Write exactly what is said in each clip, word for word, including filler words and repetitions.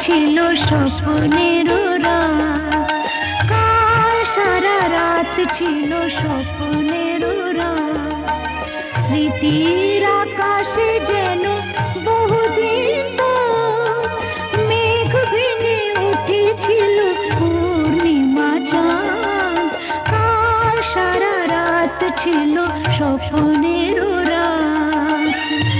ছিল স্বপ্নের রাত, কাল সারা রাত ছিল স্বপ্নের রাত। স্মৃতির আকাশে যেন বহুদিন পর মেঘ ভেঙে উঠেছিল পূর্ণিমা চাঁদ, কাল সারা রাত ছিল স্বপ্নের রাত।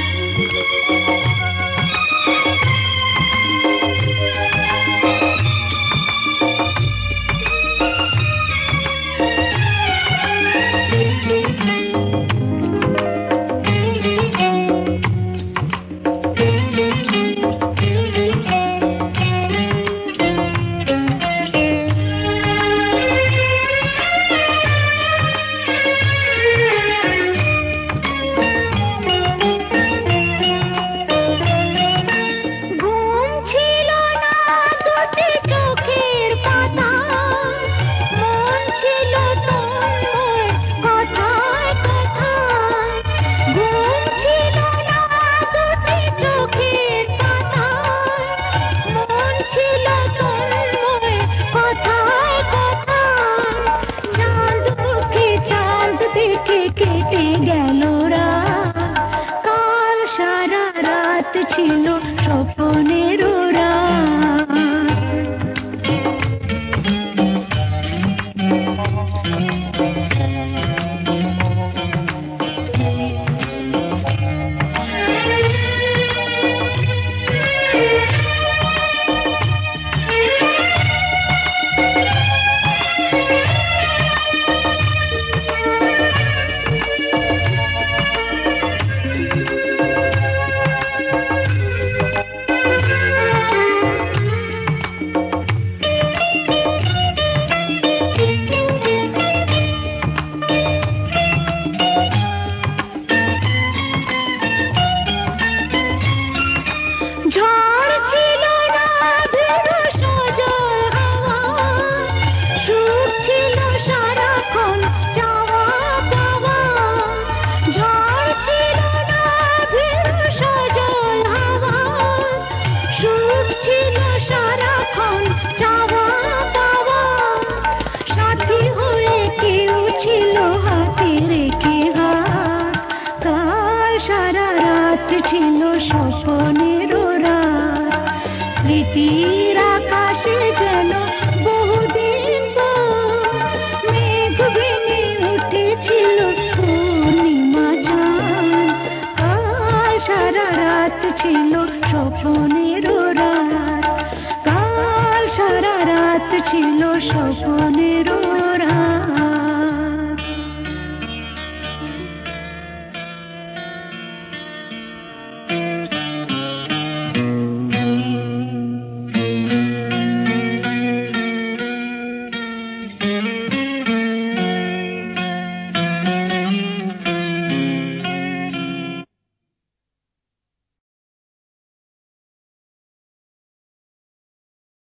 ছিল স্বপ্নের রাত। ছিল স্বপ্নের রাত, স্মৃতির আকাশে যেন বহুদিন পর মেঘ ভেঙে উঠেছিল পূর্ণিমা চাঁদ, কাল সারা রাত ছিল স্বপ্নের রাত, কাল সারা রাত ছিল স্বপ্নের